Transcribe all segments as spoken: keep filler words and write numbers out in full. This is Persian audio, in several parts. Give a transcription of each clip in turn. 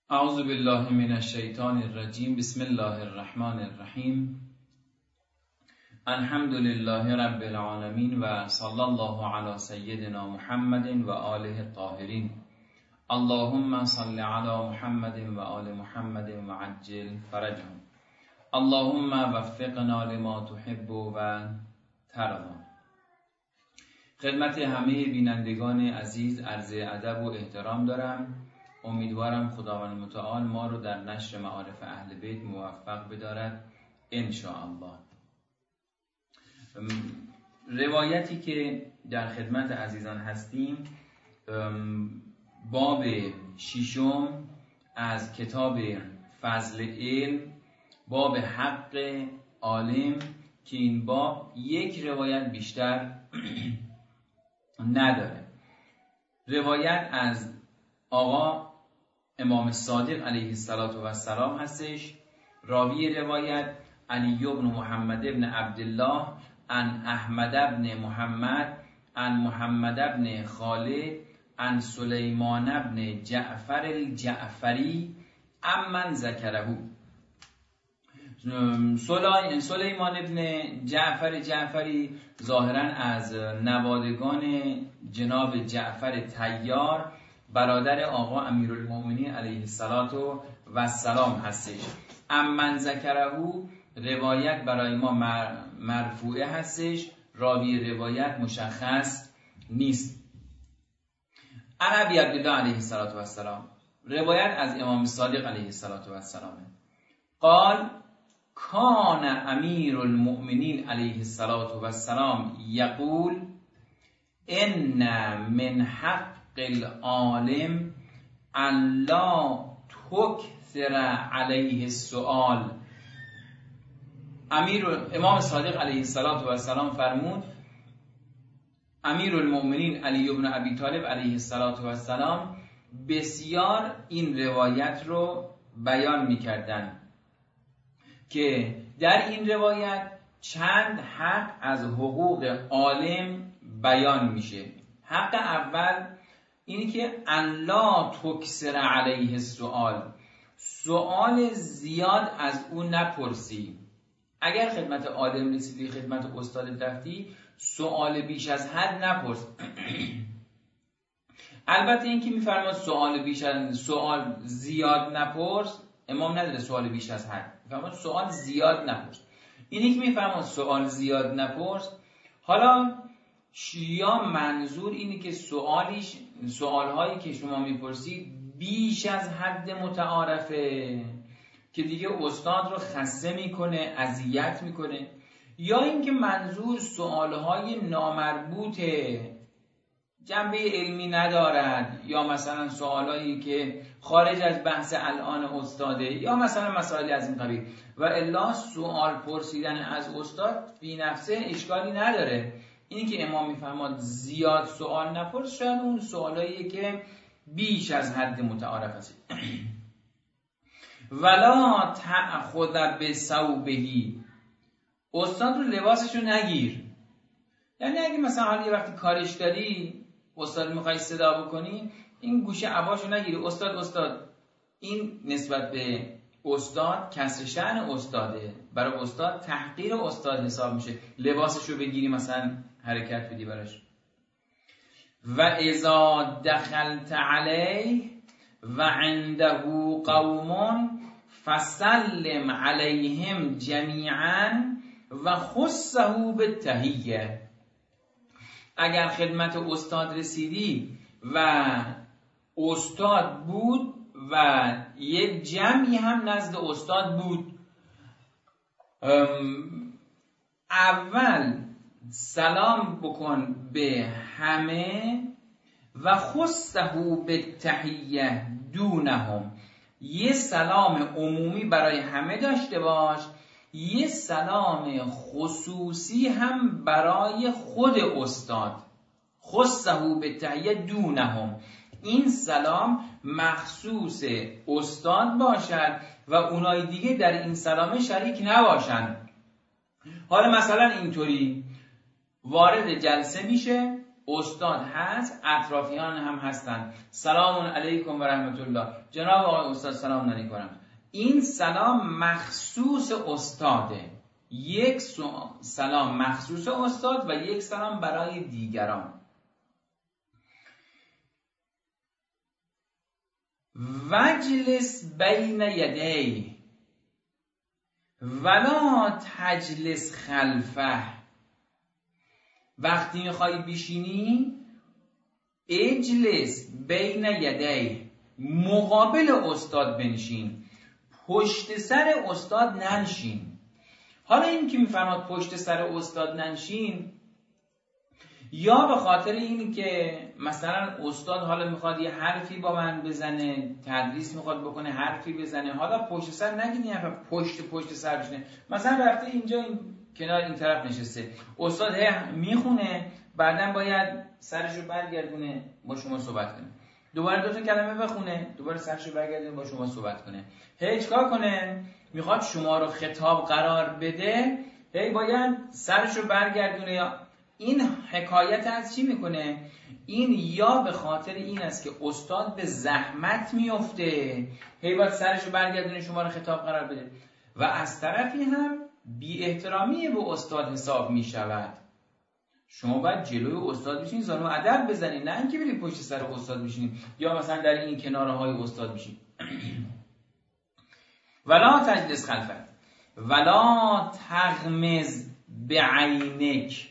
اعوذ بالله من الشیطان الرجیم. بسم الله الرحمن الرحیم. الحمد لله رب العالمین و صلی الله علی سیدنا محمد و آله الطاهرین. اللهم صل علی محمد و آل محمد و عجل فرجهم. اللهم وفقنا لما تحب و ترضا. خدمت همه بینندگان عزیز عرض ادب و احترام دارم. امیدوارم خداوند متعال ما رو در نشر معارف اهل بیت موفق بدارد ان شاء الله. روایتی که در خدمت عزیزان هستیم باب ششم از کتاب فضل علم، باب حق عالم، که این باب یک روایت بیشتر نداره. روایت از آقا امام صادق علیه السلام هستش. راوی روایت علی بن محمد بن عبدالله عن احمد بن محمد عن محمد بن خالد عن سلیمان بن جعفر الجعفری امن ذکره. سلیمان بن جعفر جعفری ظاهرا از نوادگان جناب جعفر طیار برادر آقا امیرالمؤمنین علیه السلام هستش. امن ذکره روایت برای ما مرفوعه هستش، راوی روایت مشخص نیست. عن ابی عبدالله علیه السلام، روایت از امام صادق علیه السلام قال کان امیرالمؤمنین علیه السلام یقول ان من حق العالم ان لا تکثر علیه السؤال. امیر امام صادق علیه السلام فرمود، امیرالمؤمنین علی بن ابی طالب علیه السلام بسیار این روایت رو بیان می‌کردند که در این روایت چند حق از حقوق عالم بیان میشه. حق اول اینی که ان لا تکثر علیه السؤال، سؤال زیاد از او نپرسی. اگر خدمت عالم رسیدی، خدمت استاد رفتی، سؤال بیش از حد نپرس. البته این که میفرماد سؤال بیش از سؤال زیاد نپرس، امام نداره سؤال بیش از حد، میفرماد سؤال زیاد نپرس. اینی که میفرماد سؤال زیاد نپرس، حالا یا منظور اینه که سوالیش سوالهایی که شما میپرسید بیش از حد متعارفه که دیگه استاد رو خسته میکنه، اذیت میکنه، یا اینکه منظور سوالهای نامربوطه، جنبه علمی ندارد، یا مثلا سوالایی که خارج از بحث الان استاده، یا مثلا مسائلی از این قبیل. و الا سوال پرسیدن از استاد بی نفسه اشکالی نداره. اینی که امام میفرماد زیاد سوال نپرس، شاید اون سوالاییه که بیش از حد متعارف است. ولا تأخذ بثوبهی، استاد رو لباسشو نگیر. یعنی اگه مثلا حالا یه وقتی کارش داری، استاد میخوای صدا بکنی، این گوشه عباشو نگیری. استاد استاد این نسبت به استاد کسر شأن استاده، برای استاد تحقیر استاد حساب میشه. لباسشو بگیری مثلا حرکت بدی براش. و اذا دخلت علیه و عنده قوم فسلم علیهم جمیعا و خصه بالتحیه. اگر خدمت استاد رسیدی و استاد بود و یک جمعی هم نزد استاد بود، اول سلام بکن به همه و خصه بالتحیه دونهم، یه سلام عمومی برای همه داشته باش، یه سلام خصوصی هم برای خود استاد. خصه بالتحیه دونهم، این سلام مخصوص استاد باشد و اونای دیگه در این سلام شریک نباشند. حالا مثلا اینطوری وارد جلسه میشه، استاد هست، اطرافیان هم هستن. سلام علیکم و رحمت الله. جناب آقای استاد سلام علیکم. این سلام مخصوص استاده. یک سلام مخصوص استاد و یک سلام برای دیگران. وجلس بین یدی ولا تجلس خلفه. وقتی میخوای بشینی اجلس بین یدی، مقابل استاد بنشین، پشت سر استاد ننشین. حالا این که میفرماد پشت سر استاد ننشین، یا به خاطر این که مثلا استاد حالا میخواد یه حرفی با من بزنه، تدریس میخواد بکنه حرفی بزنه، حالا پشت سر نگیدی یه پشت پشت سر بشینه. مثلا رفته اینجا این کنار این طرف نشسته، استاد میخونه، بعدن باید سرشو برگردونه با شما صحبت کنه، دوباره دو تا کلمه بخونه، دوباره سرشو برگردونه با شما صحبت کنه. هی چیکار کنه؟ میخواد شما رو خطاب قرار بده، هی باید سرشو برگردونه. این حکایت از چی میکنه؟ این یا به خاطر این است که استاد به زحمت میفته، هی باید سرشو برگردونه شما رو خطاب قرار بده، و از طرفی هم بی احترامی به استاد حساب میشود. شما باید جلوی استاد بشین، زانو ادب بزنید، نه اینکه برید پشت سر استاد بشین یا مثلا در این کناره های استاد بشین. ولا تجلس خلفه ولا تغمز بعینک.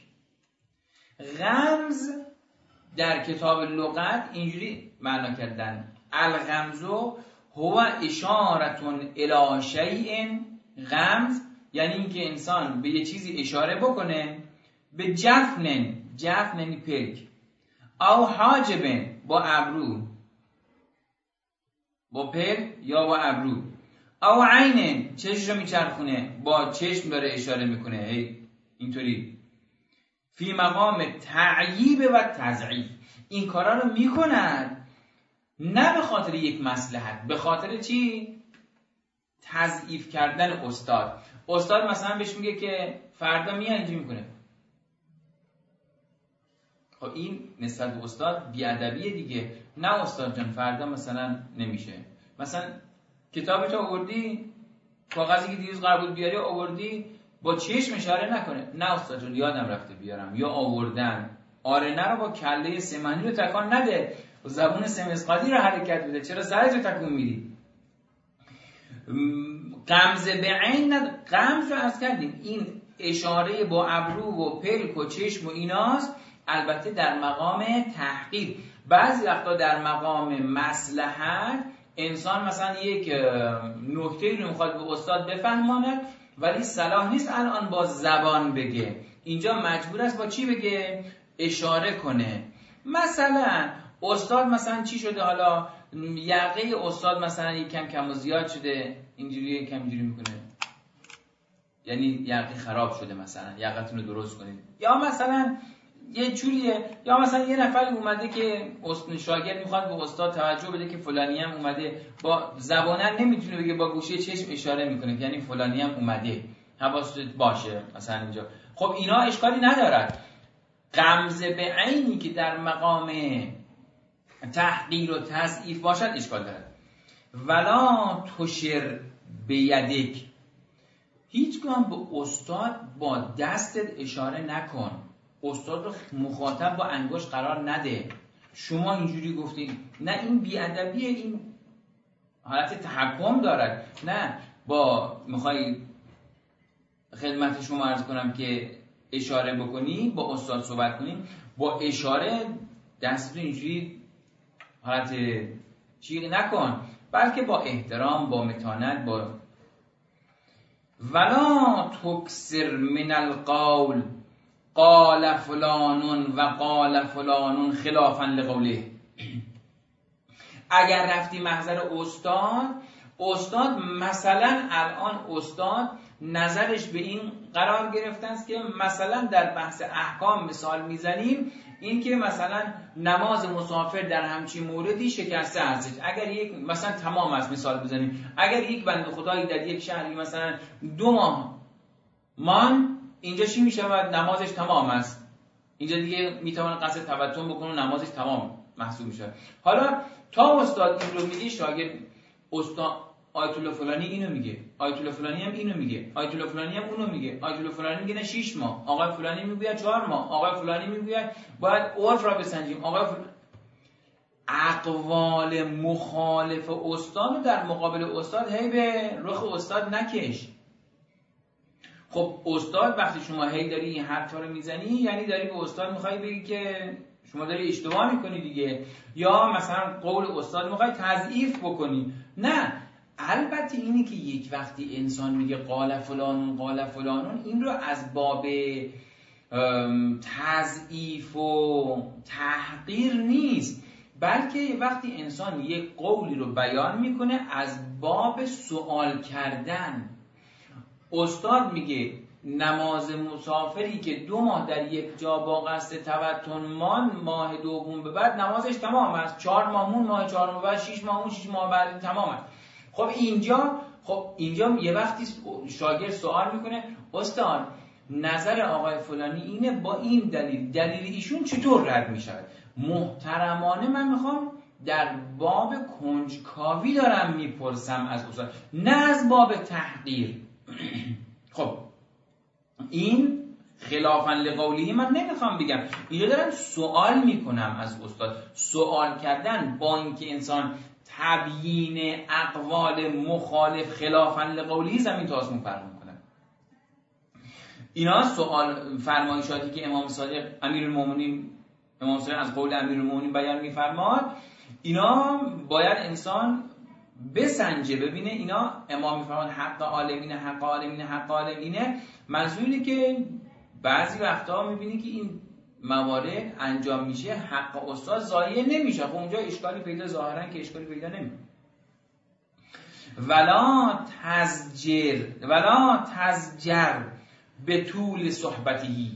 غمز در کتاب لغت اینجوری معنا کردن: الغمزو هو اشارتون الی شیء. غمز یعنی اینکه انسان به یه چیزی اشاره بکنه، به جفنن، جفن یعنی پلک، او حاجبن با ابرو، با پلک یا با ابرو، او عینن چشم رو میچرخونه، با چشم داره اشاره میکنه، هی اینطوری. فی مقام تعییب و تضعیف. این کارا رو میکند نه به خاطر یک مصلحت، به خاطر چی؟ تضعیف کردن استاد. استاد مثلا بهش میگه که فردا میاد اینجوری میکنه، خب این نسبت به استاد بیادبیه دیگه. نه استاد جان فردا مثلا نمیشه، مثلا کتابت آوردی، کاغذی که دیروز قرار بود بیاری آوردی، با چشم اشاره نکنه، نه استاد جان یادم رفته بیارم یا آوردن. آره نه رو با کله سمنی رو تکان نده، با زبون سمسقاطی رو حرکت بده، چرا سرت تکون میدی؟ غمزه به عین ند... غمز رو عرض کردیم این اشاره با ابرو و پلک و چشم و ایناست، البته در مقام تحقیر. بعضی وقتا در مقام مصلحت انسان مثلا یک نکته رو میخواد به استاد بفهماند، ولی صلاح نیست الان با زبان بگه، اینجا مجبور است با چی بگه؟ اشاره کنه. مثلا استاد مثلا چی شده، حالا یقه استاد مثلا یک کم کم و زیاد شده، اینجوری یک کم اینجوری میکنه، یعنی یقه خراب شده، مثلا یقتون رو درست کنید. یا مثلا یه جوریه، یا مثلا یه نفر اومده که شاگرد میخواد به استاد توجه بده که فلانی هم اومده، با زبانن نمیتونه بگه، با گوشه چشم اشاره میکنه یعنی فلانی هم اومده، حواست باشه مثلا اینجا. خب اینا اشکالی ندارد. غمزه به عینی که در مقام تحقیر و تضعیف باشد اشکال دارد. ولا تشر بیدک. هیچگاه به استاد با دستت اشاره نکن، استاد رو مخاطب با انگشت قرار نده. شما اینجوری گفتین، نه این بی‌ادبیه، این حالت تحکم دارد. نه با میخوای خدمت شما عرض کنم که اشاره بکنی، با استاد صحبت کنی، با اشاره دستتو اینجوری حالت چیزی نکن، بلکه با احترام، با متانت، با ولا تکثر من القول قال فلان و قال فلان خلافا لقوله. اگر رفتی محضر استاد، استاد مثلا الان استاد نظرش به این قرار گرفته است که مثلا در بحث احکام مثال میزنیم، این که مثلا نماز مسافر در همچین موردی شکسته هستش. اگر یک مثلا تمام است مثال بزنیم، اگر یک بنده خدایی در یک شهری مثلا دو ماه مان، اینجا چی میشود؟ نمازش تمام است. اینجا دیگه میتونه قصد تبتون بکنه و نمازش تمام محسوب میشه. حالا تا استاد این رو میگه، شاگرد استاد آیت الله فلانی اینو میگه، آیت الله فلانی هم اینو میگه، آیت الله فلانی هم اونو میگه، آیت الله فلانی میگه نه شش ماه، آقای فلانی میگه چهار ماه، آقای فلانی میگه باید عرف را بسنجیم، آقای فلانی. اقوال مخالف استاد در مقابل استاد هی به رخ استاد نکش. خب استاد وقتی شما هی داری این حرفا رو میزنی، یعنی داری به استاد میخوای بگی که شما داری اشتباه میکنی دیگه، یا مثلا قول استاد میخوای تضعیف بکنی. نه، البته اینی که یک وقتی انسان میگه قال فلانون قال فلانون، این رو از باب تضعیف و تحقیر نیست، بلکه وقتی انسان یک قولی رو بیان میکنه از باب سوال کردن. استاد میگه نماز مسافری که دو ماه در یک جا با قصد تبتون مان، ماه دوم به بعد نمازش تمام است، چهار ماه مون ماه چهارم به بعد، شش ماه مون شش ماه بعد تمام است. خب اینجا خب اینجا یه وقتی شاگرد سوال میکنه استاد نظر آقای فلانی اینه، با این دلیل دلیل ایشون چطور رد میشود؟ محترمانه من میخوام در باب کنجکاوی دارم میپرسم از استاد، نه از باب تحقیر. خب این خلافاً لقوله من نمیخوام بگم، اینجا دارم سوال میکنم از استاد. سوال کردن با اینکه انسان تبیین اقوال مخالف خلافاً لقوله زمین تا آسمون فرق میکنه. اینا سوال فرمایشاتی که امام صادق امیرالمومنین امام صادق از قول امیرالمومنین بیان میفرماد، اینا باید انسان بسنجه ببینه اینا امام میفرماد حق عالمین حق عالمین حق عالمینه. منظور اینه که بعضی وقتا میبینی که این موارد انجام میشه، حق استاد ضایع نمیشه. خب اونجا اشکالی پیدا ظاهرا که اشکالی پیدا نمیشه. ولا تزجر ولا تزجر به طول صحبتی،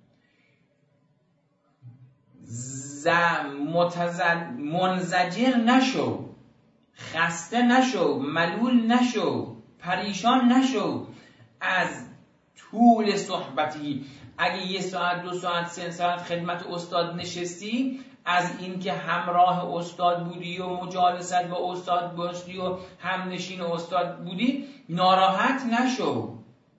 منزجر نشو، خسته نشو، ملول نشو، پریشان نشو از طول صحبتی. اگه یه ساعت دو ساعت سه ساعت خدمت استاد نشستی، از این که همراه استاد بودی و مجالست با استاد باشی و همنشین استاد بودی ناراحت نشو.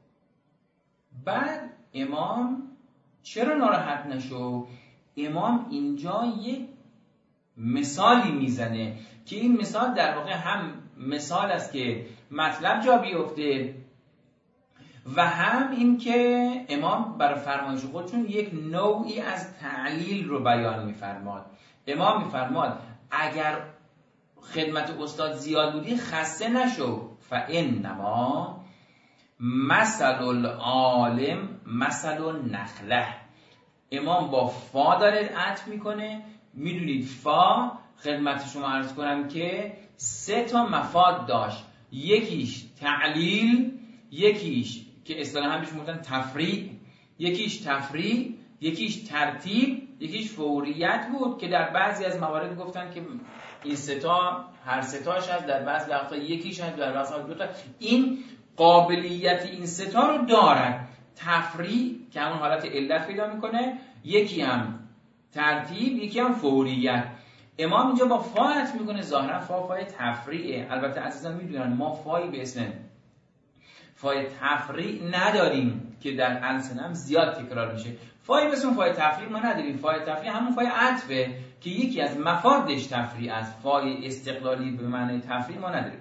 بعد امام چرا ناراحت نشو؟ امام اینجا یک مثالی میزنه که این مثال در واقع هم مثال است که مطلب جا بیفته و هم این که امام برای فرمایش خودشون یک نوعی از تعلیل رو بیان میفرماد. امام میفرماد اگر خدمت استاد زیاد بودی خسته نشو، فانما مثل العالم مثل النخله. امام با فا داره عطف میکنه. میدونید فا خدمت شما عرض کنم که سه تا مفاد داشت، یکیش تعلیل، یکیش که اصطلاحاً بهش میگن تفریع، یکیش تفریع، یکیش ترتیب، یکیش فوریت بود که در بعضی از موارد گفتن که این سه تا هر سه تاش هست، در بعضی وقتا یکیش هست، در بعضی وقتا دو تا. این قابلیت این سه تا رو دارن. تفریع که همون حالت علت پیدا میکنه، یکی هم ترتیب، یکی هم فوریت. امام اینجا با فا عطف میکنه، ظاهرا فا فای تفریعه. البته عزیزان میدونن ما فایی به اسم فای تفریع نداریم که در السنه زیاد تکرار میشه. فای به اسم فای تفریع ما نداریم. فای تفریع همون فای عطفه که یکی از مفادش تفریع است. فای استقلالی به معنی تفریع ما نداریم.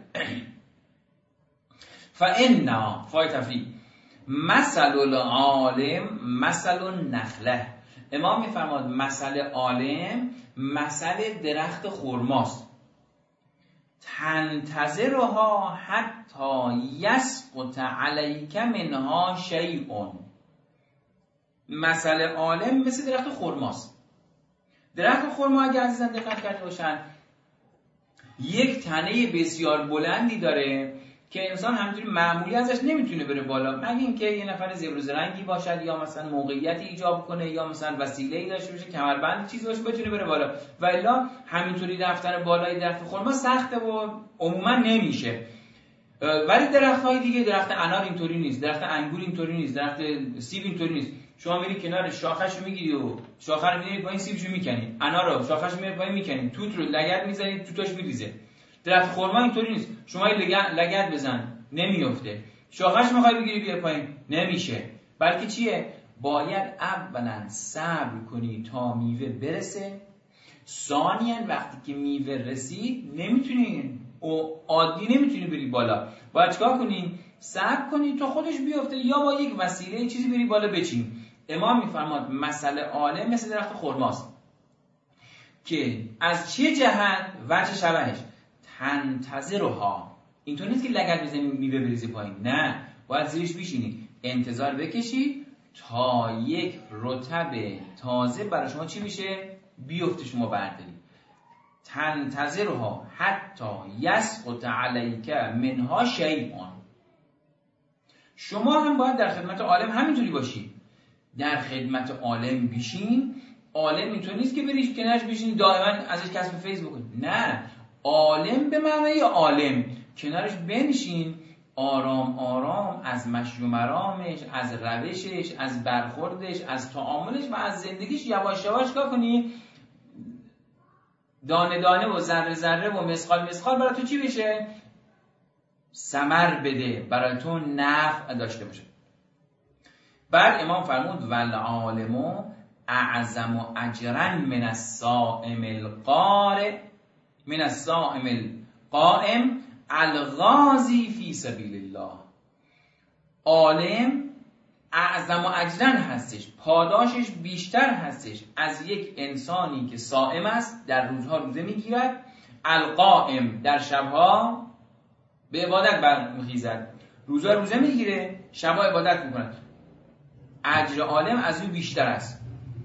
فإن فای تفریع مثل العالم مثل النخله. امام میفرماد مثل عالم مثل درخت خرماست. تنتظرها حتی یسقط علیک منها شیء. مثل عالم مثل درخت خرماست. درخت خرما اگه عزیزان دقت کرده باشن یک تنه بسیار بلندی داره که انسان همینجوری معمولی ازش نمیتونه بره بالا، مگه اینکه یه نفر زبر و زرنگی باشد یا مثلا موقعیتی ایجاب کنه یا مثلا وسیله‌ای داشته باشه، کمربند چیزی باشه بتونه بره بالا. و الا همینطوری رفتن بالای درخت خرما سخته و عموما نمیشه. ولی درخت‌های دیگه، درخت انار اینطوری نیست، درخت انگور اینطوری نیست، درخت سیب اینطوری نیست. شما میری کنار شاخه‌شو میگیری و شاخه رو میاری پایین، سیبشو میکنی، انار رو شاخه‌شو میاری پایین میکنی، توت رو لگد میزنی توتاش میریزه. درخت خرما اینطوری نیست، شما لگد لگد بزن نمیفته، شاخه‌ش میخوای بگیری بیار پایین نمیشه. بلکه چیه؟ باید اولا صبر کنی تا میوه برسه، ثانیاً وقتی که میوه رسید نمیتونی او عادی نمیتونی بری بالا، باید چیکار کنی؟ صبر کنی تا خودش بیفته یا با یک وسیله چیزی بری بالا بچین. امام میفرماد مسئله عالم مثل درخت خرماست که از چه جهت وجه شبهش تنتظرها، اینطور نیست که لگد بزنی میوه بریزی پایین، نه، باید زیرش بشینی انتظار بکشی تا یک رطب تازه برای شما چی میشه؟ بیفته شما برداری. تنتظرها حتی یسقط علیک منها شیئا. شما هم باید در خدمت عالم همینطوری باشی، در خدمت عالم بشین. عالم اینطور نیست که بریش کنارش بشین دائما ازش کسب فیض بکن، نه، عالم به معنای عالم کنارش بنشین، آرام آرام از مشی و مرامش، از روشش، از برخوردش، از تعاملش و از زندگیش یواش یواش کار کنی، دانه دانه و ذره ذره و مسقال مسقال برای تو چی بشه؟ ثمر بده، برای تو نفع داشته باشه. بعد امام فرمود والعالم اعظم اجرا من الصائم القارئ من الصائم القائم الغازی فی سبیل الله. عالم اعظم اجرا هستش، پاداشش بیشتر هستش از یک انسانی که صائم است، در روزها روزه میگیرد، القائم در شبها به عبادت برمیخیزد، روزها روزه میگیره، شبها عبادت میکند، اجر عالم از او بیشتر است.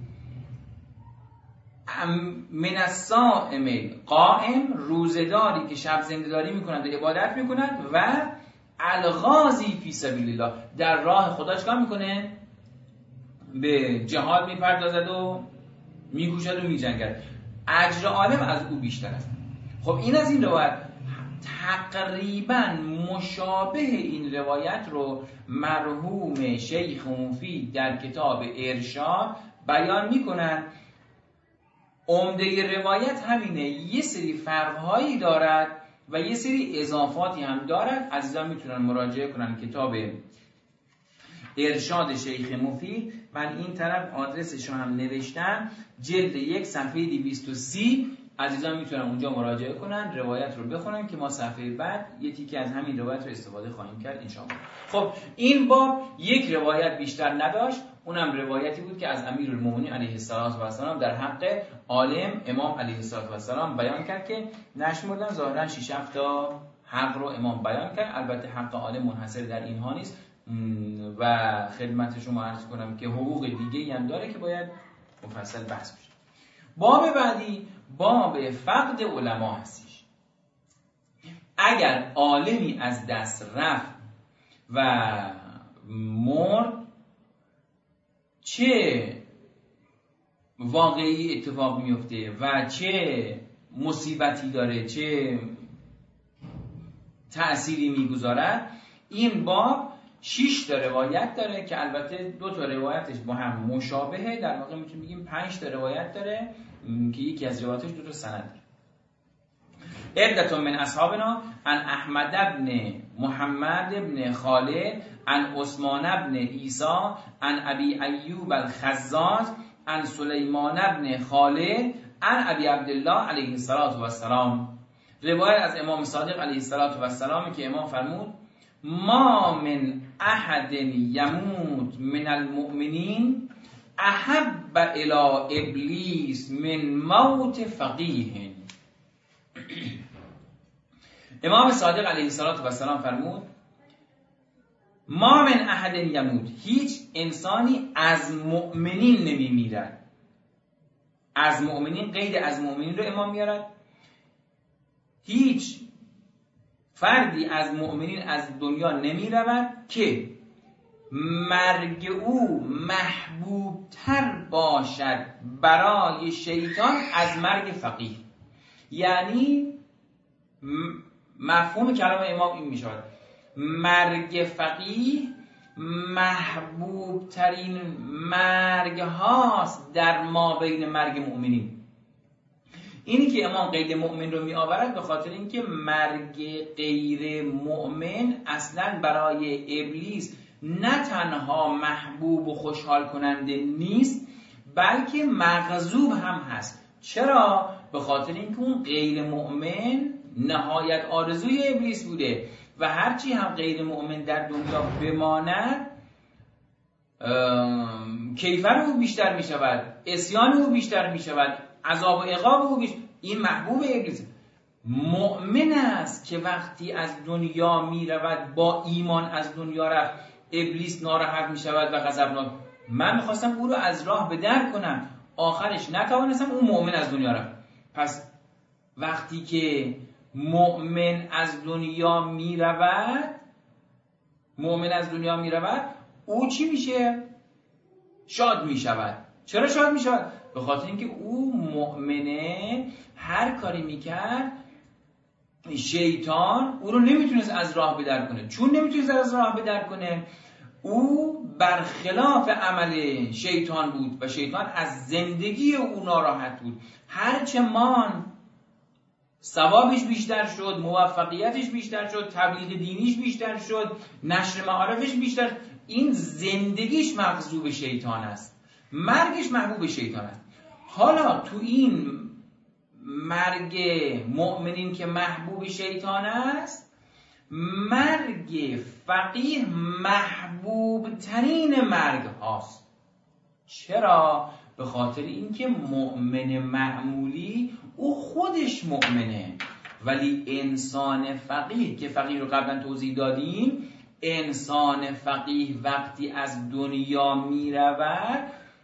من الصائم قائم، روزداری که شب زنده‌داری میکند و عبادت میکند، و الغازی فی سبیل الله، در راه خدا چیکار میکنه؟ به جهاد میپردازد و میکوشد و میجنگد، اجر عالم از او بیشتر است. خب این از این روایت. تقریبا مشابه این روایت رو مرحوم شیخ مفید در کتاب ارشاد بیان میکنن. عمده روایت همینه، یه سری فرقهایی دارد و یه سری اضافاتی هم دارد. عزیزان میتونن مراجعه کنن کتاب ارشاد شیخ مفید، من این طرف آدرسش رو هم نوشتم، جلد یک صفحه دویست و سی. عزیزان میتونن اونجا مراجعه کنن، روایت رو بخونن که ما صفحه بعد یه تیکه از همین روایت رو استفاده خواهیم کرد انشاءالله. خب این باب یک روایت بیشتر نداشت، اونم روایتی بود که از امیرالمومنین علیه السلام در حق عالم امام علیه السلام بیان کرد که نشمردن ظاهرا شش هفت تا حق رو امام بیان کرد. البته حق عالم منحصر در اینها نیست و خدمت شما عرض کنم که حقوق دیگه‌ای هم داره که باید مفصل بحث بشه. باب بعدی باب فقد علما هستش. اگر عالمی از دست رفت و مرد، چه واقعی اتفاق میفته و چه مصیبتی داره، چه تأثیری میگذارد. این باب شش تا روایت داره که البته دو تا روایتش با هم مشابهه، در واقع میتونیم بگیم پنج تا روایت داره که یکی از روایتش دو تا سند داره. عدة من اصحابنا عن احمد بن محمد بن خالد عن عثمان بن عیسی عن ابی ایوب الخزاز عن سلیمان بن خالد عن ابی عبدالله علیه السلام. روایت از امام صادق علیه السلام که امام فرمود ما من احد یموت من المؤمنین احب الی ابلیس من موت فقیه. امام صادق علیه السلام فرمود ما من احد یموت، هیچ انسانی از مؤمنین نمی میرد. از مؤمنین، غیر از مؤمنین رو امام میارد. هیچ فردی از مؤمنین از دنیا نمی رود که مرگ او محبوب تر باشد برای شیطان از مرگ فقیه. یعنی مفهوم کلام امام این می شود مرگ فقیه محبوب ترین مرگ هاست در ما بین مرگ مؤمنین. اینی که امام قید مؤمن رو می آورد به خاطر اینکه مرگ غیر مؤمن اصلا برای ابلیس نه تنها محبوب و خوشحال کننده نیست بلکه مغضوب هم هست. چرا؟ به خاطر اینکه اون غیر مؤمن نهایت آرزوی ابلیس بوده و هرچی هم غیر مؤمن در دنیا بماند کیفر او بیشتر می شود، عصیان او بیشتر می شود، عذاب و عقاب او بیشتر. این محبوب ابلیس. مؤمن است که وقتی از دنیا می رود با ایمان از دنیا رفت ابلیس ناراحت می شود و غضبناک. من میخواستم او رو از راه به در کنم آخرش نتوانستم، اون مؤمن از دنیا رفت. پس وقتی که مؤمن از دنیا می رود مؤمن از دنیا می رود او چی میشه؟ شاد می شود. چرا شاد می شود؟ به خاطر اینکه او مؤمنه هر کاری میکرد شیطان او رو نمیتونست از راه بدر کنه. چون نمیتونست از راه بدر کنه او برخلاف عمل شیطان بود و شیطان از زندگی او ناراحت بود. هرچه مان ثوابش بیشتر شد، موفقیتش بیشتر شد، تبلیغ دینیش بیشتر شد، نشر معارفش بیشتر، این زندگیش مغضوب شیطان است، مرگش محبوب شیطان است. حالا تو این مرگ مؤمنین که محبوب شیطان است، مرگ فقیه محبوب ترین مرگ هاست. چرا؟ به خاطر اینکه مؤمن معمولی او خودش مؤمنه، ولی انسان فقیه که فقیه رو قبلا توضیح دادیم، انسان فقیه وقتی از دنیا می رود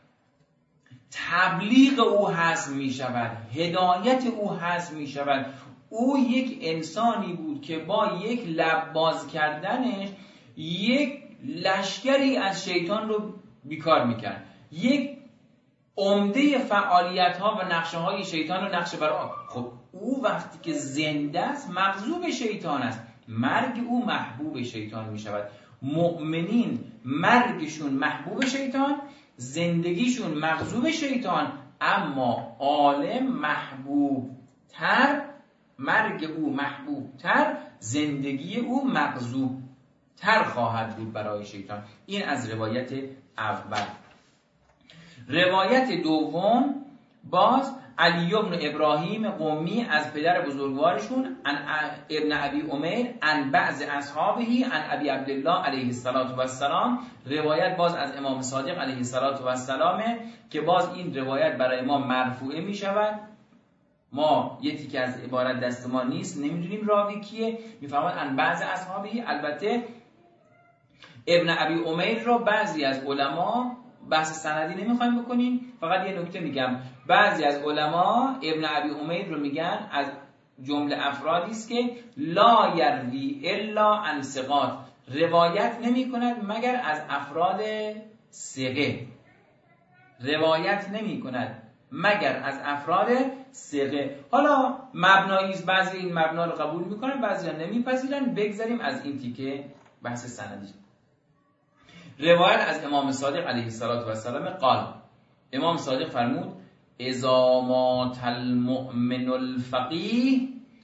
تبلیغ او حذف می شود، هدایت او حذف می شود. او یک انسانی بود که با یک لب باز کردنش یک لشکری از شیطان رو بیکار میکرد، یک عمده فعالیت ها و نقشه های شیطان رو نقشه برای. خب او وقتی که زنده است مغضوب شیطان است، مرگ او محبوب شیطان می شود. مؤمنین مرگشون محبوب شیطان، زندگیشون مغضوب شیطان، اما عالم محبوب تر، مرگ او محبوب تر، زندگی او مغضوب تر خواهد بود برای شیطان. این از روایت اول. روایت دوم باز علی بن ابراهیم قمی از پدر بزرگوارشون عن ابن ابی امیر عن بعض اصحابه عن ابی عبدالله علیه السلام. روایت باز از امام صادق علیه السلام که باز این روایت برای ما مرفوعه می شود. ما یه تیکه از عبارت دست ما نیست، نمیدونیم راوی کیه، میفهمن عن بعض اصحابه. البته ابن ابی امیر رو بعضی از علما، بحث سندی نمیخوایم بکنیم، فقط یه نکته میگم، بعضی از علما ابن ابی امیر رو میگن از جمله افرادی است که لا یروی الا عن ثقات، روایت نمی کند مگر از افراد ثقه، روایت نمی کند مگر از افراد ثقه. حالا مبنایی است، بعضی این مبنا رو قبول میکنن بعضی نمیپذیرن. بگذاریم از این تیکه بحث سندی. روایت از امام صادق علیه السلام قال، امام صادق فرمود اذا مات المؤمن الفقیه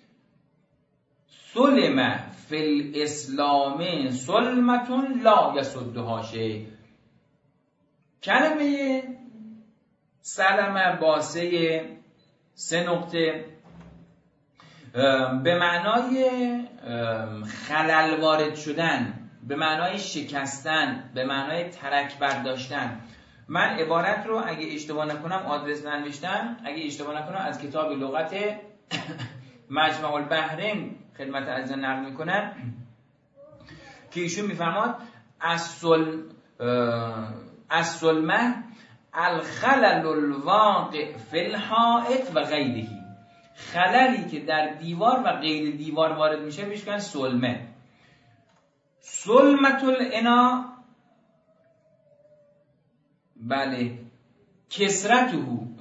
سلم فی الاسلام سلمة لا یسدها شیء. کلمه سلمه با سه سه نقطه به معنای خلل وارد شدن، به معنای شکستن، به معنای ترک برداشتن. من عبارت رو اگه اشتباه نکنم آدرس ننوشتم، اگه اشتباه نکنم از کتاب لغت مجمع البحرین خدمت عزیزان نقل میکنم که ایشون میفرماد السلمه الخلل الواقع فی الحائط و غیره، خللی که در دیوار و غیر دیوار وارد میشه بهش میگن سلمه. سلمة الاناء، بله، کسرته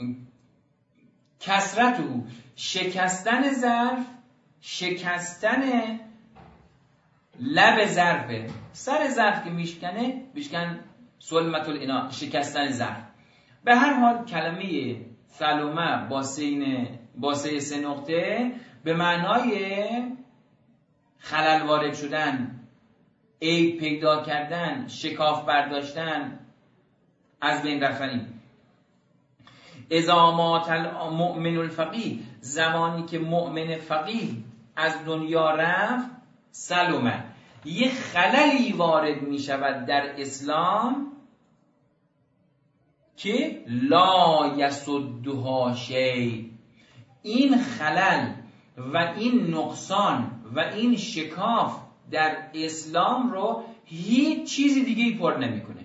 کسرته شکستن ظرف، شکستن لب ظرفه، سر ظرف که میشکنه میشکن سلمت الاناء، شکستن ظرف. به هر حال کلمه ثلمه با سین با سه سه نقطه به معنای خلل وارد شدن، عیب پیدا کردن، شکاف برداشتن، از بین رفتن. اذا مات المؤمن الفقیه، زمانی که مؤمن فقیه از دنیا رفت، سلمه، یه خللی وارد می شود در اسلام که لا یسدها شیء، این خلل و این نقصان و این شکاف در اسلام رو هیچ چیزی دیگه ای پر نمیکنه.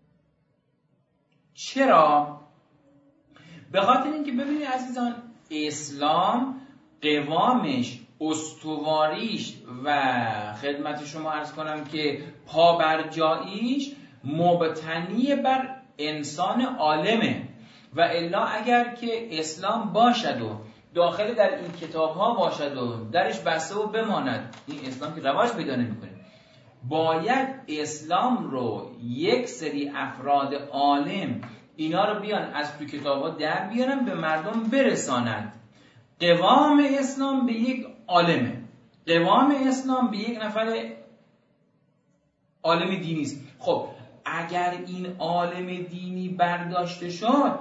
چرا؟ به خاطر اینکه ببینید عزیزان، اسلام قوامش، استواریش و خدمت شما عرض کنم که پابرجاییش مبتنی بر انسان عالمه. و الا اگر که اسلام باشد و داخل در این کتاب ها باشد و درش بسته و بماند، این اسلام که رواج پیدا نمیکنه. باید اسلام رو یک سری افراد عالم اینا رو بیان از تو کتاب ها در بیارن، به مردم برسانند. قوام اسلام به یک عالمه، قوام اسلام به یک نفر عالم دینی است. خب اگر این عالم دینی برداشته شد،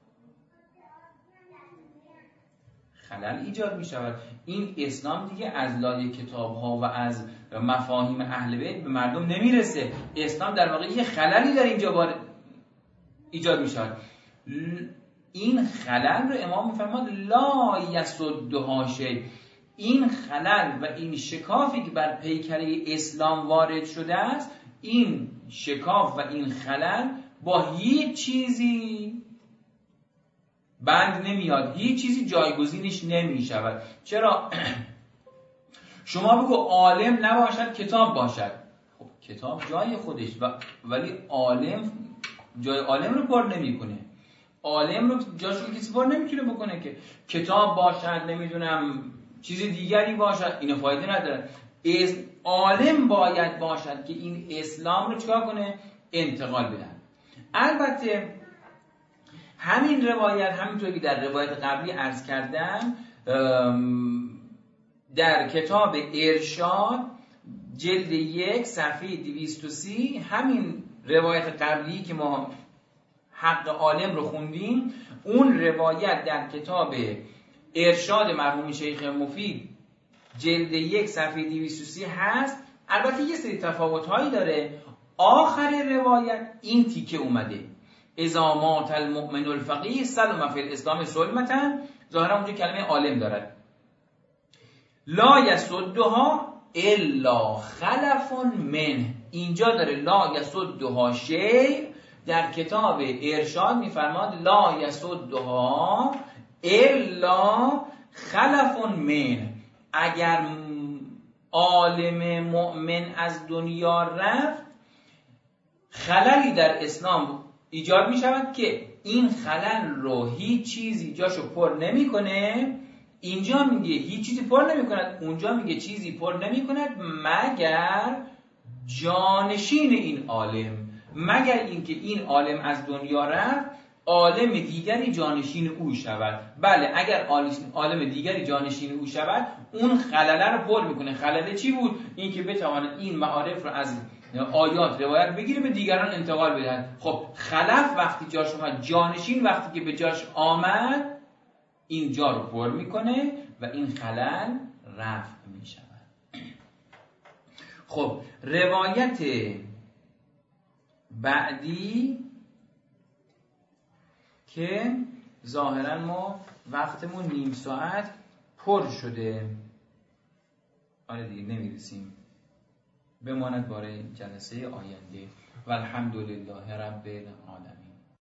خلل ایجاد می شود. این اسلام دیگه از لای کتاب ها و از مفاهیم اهل بیت به مردم نمیرسه. اسلام در واقع یه خللی در اینجا بار ایجاد می شود. این خلل رو امام میفرماد لا یسدها شیء، این خلل و این شکافی که بر پیکره اسلام وارد شده است، این شکاف و این خلل با هیچ چیزی بند نمیاد، هیچ چیزی جایگزینش نمی شود. چرا؟ شما بگو عالم نباشد کتاب باشد، خب کتاب جای خودش و ولی عالم جای عالم رو پر نمیکنه. عالم رو جاشو کسی پر نمیتونه بکنه که کتاب باشد، نمیدونم چیز دیگری باشد، اینو فایده نداره. عالم باید باشد که این اسلام رو چیکار کنه؟ انتقال بدن. البته همین روایت، همینطور که در روایت قبلی عرض کردم، در کتاب ارشاد جلد یک صفحه دویست و سی، همین روایت قبلی که ما حق عالم رو خوندیم، اون روایت در کتاب ارشاد مرحوم شیخ مفید جلد یک صفحه دویست و سی هست. البته یه سری تفاوت‌هایی داره. آخر روایت این تیکه اومده اذا مات المؤمن الفقیه سلم فی الاسلام سلمة، ظاهرا اونجا کلمه عالم دارد. لا یسدها الا خلف من، اینجا داره لا یسدها شیء. در کتاب ارشاد میفرماد لا یسدها الا خلف من، اگر عالم مؤمن از دنیا رفت، خللی در اسلام ایجاد می شود که این خلل رو هیچ چیزی جاشو پر نمی کنه. اینجا میگه هیچ چیزی پر نمی کند، اونجا میگه چیزی پر نمی کند مگر جانشین این عالم، مگر اینکه این عالم از دنیا رفت عالم دیگری جانشین او شود. بله اگر عالم دیگری جانشین او شود اون خلله رو پر میکنه. خلله چی بود؟ این که بتواند این معارف رو از آیات روایت بگیره به دیگران انتقال بدهد. خب خلف وقتی جاش اومد، جانشین وقتی که به جاش آمد، این جا رو پر میکنه و این خلل رفع میشود. خب روایت بعدی که ظاهرا ما وقتمون نیم ساعت پر شده، آره دیگه نمیرسیم، بماند برای جلسه آینده. و الحمدلله رب العالمین.